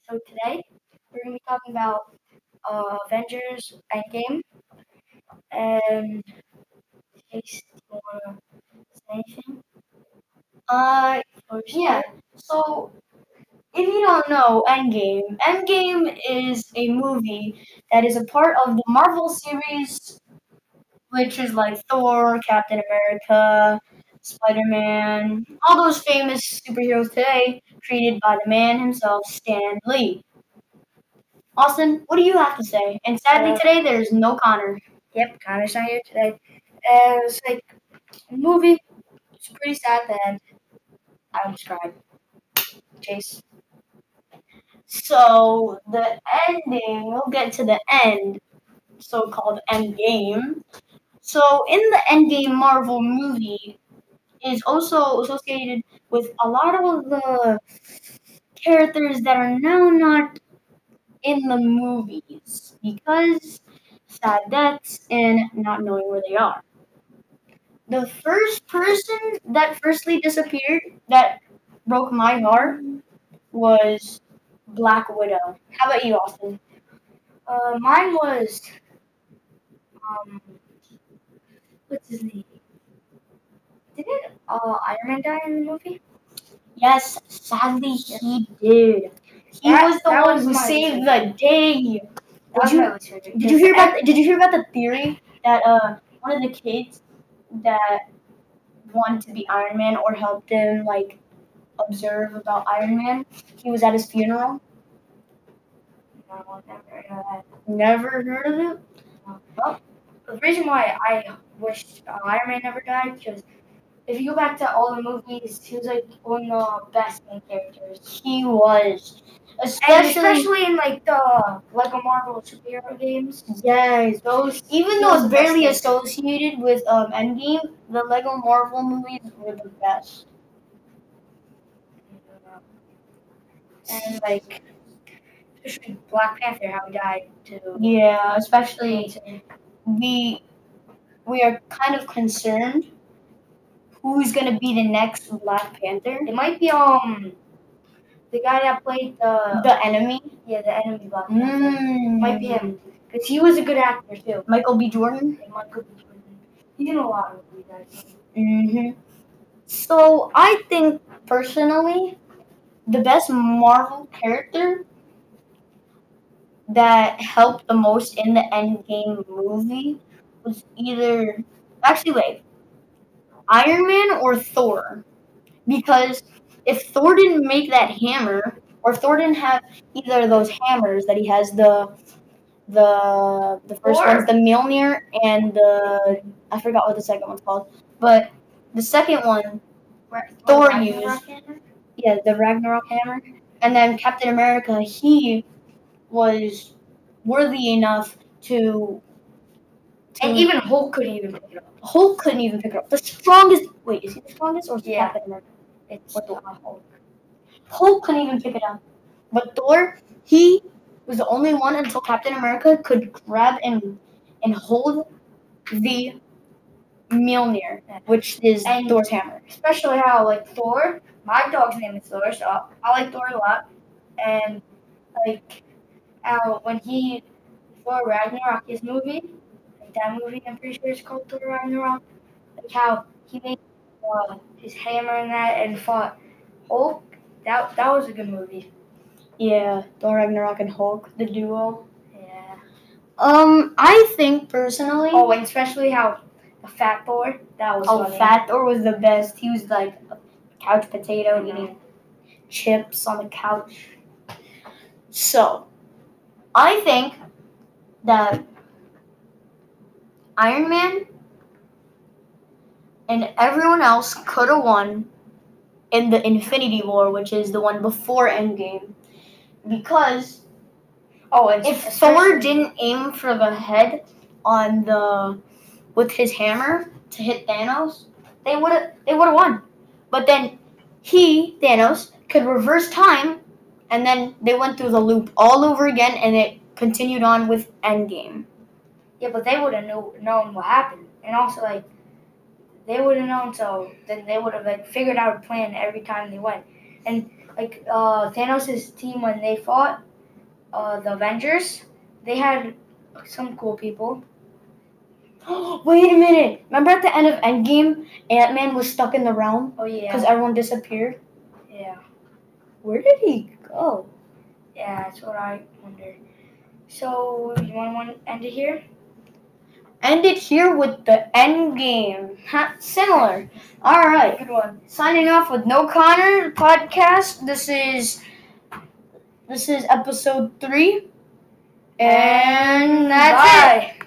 So today we're gonna be talking about Avengers Endgame. And Chase, do you wanna say anything? Yeah. So if you don't know Endgame is a movie that is a part of the Marvel series, which is like Thor, Captain America, Spider-Man, all those famous superheroes today, created by the man himself, Stan Lee. Austin, what do you have to say? And sadly today there's no Connor. Yep, Connor's not here today. And it's like a movie. It's pretty sad at the end. I'll describe. Chase. So the ending, we'll get to the end, so-called Endgame. So in the Endgame Marvel movie is also associated with a lot of the characters that are now not in the movies because sad deaths and not knowing where they are. The first person that firstly disappeared that broke my heart was Black Widow. How about you, Austin? Mine was what's his name? Didn't Iron Man die in the movie? Yes, sadly he did. He was the that one was who my saved least the day. That was my least favorite. Did you hear about? Did you hear about the theory that one of the kids that wanted to be Iron Man or helped him like observe about Iron Man, he was at his funeral? No, I've never heard of that. Never heard of it? Well, the reason why I wish Iron Man never died because if you go back to all the movies, he was like one of the best main characters. He was. And Especially, especially in like the Lego Marvel superhero games. yes, Those even he though was it's the best barely character. associated with Endgame, the Lego Marvel movies were the best. And like especially Black Panther, how he died too. Yeah, especially we are kind of concerned who's gonna be the next Black Panther. It might be the guy that played The enemy. Yeah, the enemy Black Panther. Might be him Mm. because he was a good actor too. Michael B. Jordan. Yeah, Michael B. Jordan. He's in a lot of movies actually. Mm-hmm. So I think personally, the best Marvel character that helped the most in the Endgame movie was either Iron Man or Thor. Because if Thor didn't make that hammer, or Thor didn't have either of those hammers that he has, the first one's the Mjolnir and the I forgot what the second one's called, but the second one Thor used, yeah, the Ragnarok hammer, and then Captain America, he was worthy enough to And even Hulk couldn't even pick it up. Hulk couldn't even pick it up. The strongest. Wait, is he the strongest or is Yeah. Captain America? It's Hulk. Hulk couldn't even pick it up. But Thor, he was the only one until Captain America could grab and hold the Mjolnir, which is Thor's hammer. Especially how like Thor, my dog's name is Thor, so I like Thor a lot. And like how when he Thor Ragnarok, his movie, like that movie, I'm pretty sure it's called Thor Ragnarok. Like how he made his hammer and that and fought Hulk. That was a good movie. Yeah, Thor Ragnarok and Hulk, the duo. Yeah. I think personally. Oh, and especially how the Fat Thor. That was funny. Fat Thor was the best. He was like a couch potato eating chips on the couch. So, I think that Iron Man and everyone else could have won in the Infinity War, which is the one before Endgame, because if Thor didn't aim for the head on with his hammer to hit Thanos, they would have won. But then Thanos could reverse time, and then they went through the loop all over again, and it continued on with Endgame. Yeah, but they would have known what happened, and also like they would have known, so then they would have like figured out a plan every time they went. And like Thanos' team when they fought the Avengers, they had some cool people. Wait a minute. Remember at the end of Endgame, Ant-Man was stuck in the realm Oh yeah. because everyone disappeared? Yeah. Where did he go? Yeah, that's what I wonder. So you want to end it here? End it here with the Endgame. Similar. All right. Good one. Signing off with No Connor podcast. This is episode 3. And that's it. Bye.